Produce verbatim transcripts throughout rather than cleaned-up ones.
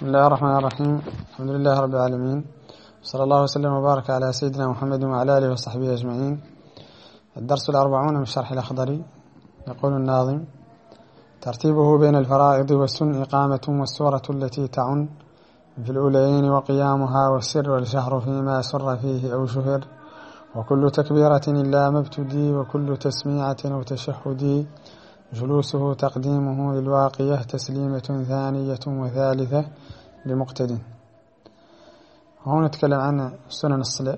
بسم الله الرحمن الرحيم. الحمد لله رب العالمين، صلى الله وسلم وبارك على سيدنا محمد وعلى آله وصحبه أجمعين. الدرس الأربعون من شرح الأخضري. يقول الناظم: ترتيبه بين الفرائض والسن إقامة والسورة التي تعن في الأولين وقيامها والسر والشهر فيما سر فيه أو شهر، وكل تكبيرة إلا ما ابتدي وكل تسميعة أو تشهدي جلوسه تقديمه للواقية تسليمة ثانية وثالثة لمقتد. هون نتكلم عن سنن الصلاة.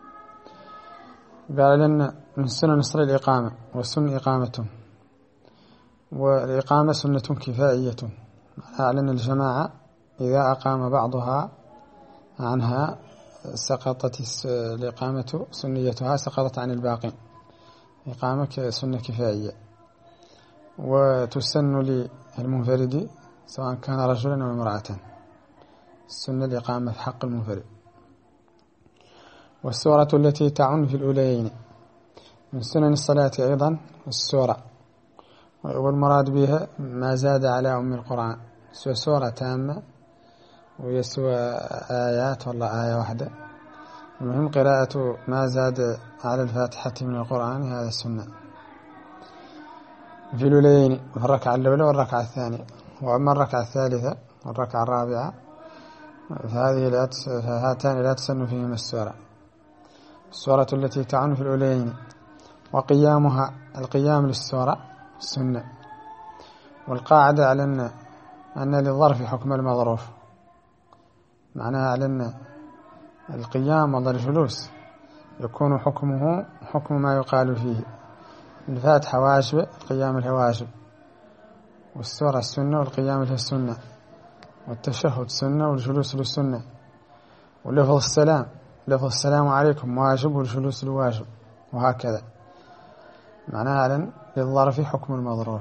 قال لنا من سنن الصلاة الإقامة، والسنة إقامة، والإقامة سنة كفائية، أعلن الجماعة إذا أقام بعضها عنها سقطت الإقامة سنيتها، سقطت عن الباقي. إقامة سنة كفائية، وتسن للمنفرد سواء كان رجلا أو امرأة، السنة الإقامة في حق المنفرد. والسورة التي تعن في الأولين من سنن الصلاة أيضا السورة، والمراد بها ما زاد على أم القرآن، سوى سورة تامة ويسوى آيات والله آية واحدة، المهم قراءة ما زاد على الفاتحة من القرآن، هذا السنة في الأولين، في الركعة الأولى والركعة الثانية. وأما الركعة الثالثة والركعة الرابعة فهذه لا فهاتان لا تسن فيهما السورة. السورة التي تعن في الأولين وقيامها، القيام للسورة السنة. والقاعدة على أن أن للظرف حكم المظروف، معناها على أن القيام ولا الجلوس يكون حكمه حكم ما يقال فيه. الفاتحة واجبة، القيام لها واجب، والسورة السنة والقيام لها السنة، والتشهد سنة والجلوس للسنة، ولفظ السلام لفظ السلام عليكم واجب والجلوس لواجب، وهكذا. معناها على للظرف حكم المظروف.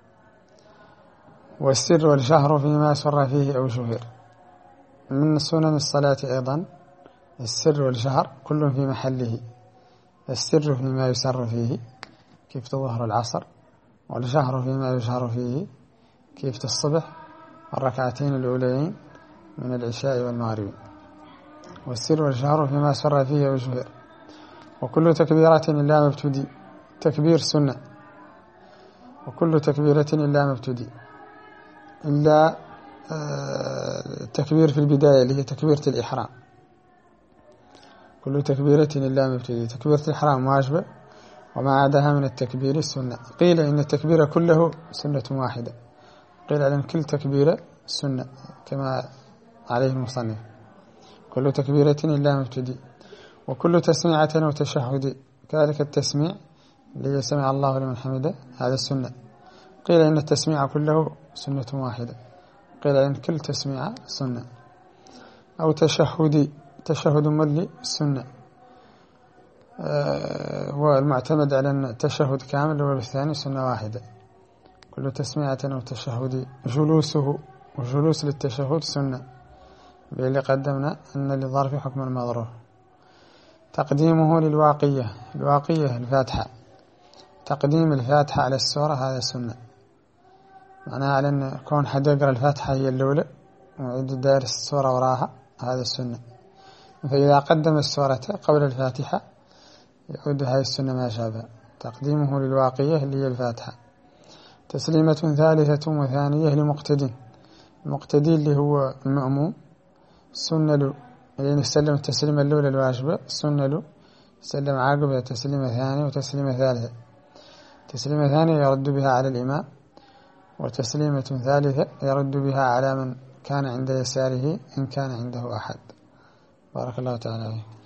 والسر والجهر فيما سر فيه أو شهر من سنن الصلاة أيضا السر والجهر كل في محله. السر فيما يسر فيه كيف تظهر العصر، والجهر فيما يجهر فيه كيف الصبح والركعتين الأولين من العشاء والمغرب. والسر والجهر فيما سر فيه أو شهر. وكل تكبيرة إلا ما ابتدي، تكبير سنة، وكل تكبيرة إلا ما ابتدي، إلا تكبير في البداية اللي هي تكبيرة الإحرام. كل تكبيرة إلا ما ابتدي، تكبيرة الإحرام واجبة، وما عداها من التكبير السنة. قيل إن التكبير كله سنة واحدة، قيل أن كل تكبيرة سنة كما عليه المصنف. كل تكبيرة إلا ما ابتدي. وكل تسميعة وتشهد، كذلك التسميع اللي سمع الله لمن حمده، هذا السنة. قيل إن التسميع كله سنة واحدة، قيل إن كل تسميع سنة. أو تشهدي، تشهد ملي السنة، أه والمعتمد على أن التشهد كامل والثاني سنة واحدة. كل تسميعة أو تشهد. جلوسه، وجلوس للتشهد سنة، باللي قدمنا أن للظرف حكم المظروف. تقديمه للواقية، الواقية الفاتحة، تقديم الفاتحة على السورة هذا سنة، معناها على أن كون حد يقرأ الفاتحة هي الأولى ويعد دارس السورة وراها، هذا السنة. فإذا قدم السورة قبل الفاتحة يعود هذه السنة ما شابه. تقديمه للواقية اللي هي الفاتحة. تسليمة ثالثة وثانية لمقتدين، المقتدي اللي هو المأموم سنة له يعني يسلم التسليمة الأولى الواجبة، سنة له يسلم عقبها تسليمة ثانية وتسليمة ثالثة. تسليمة ثانية يرد بها على الإمام، وتسليمة ثالثة يرد بها على من كان عند يساره إن كان عنده أحد. بارك الله تعالى فيك.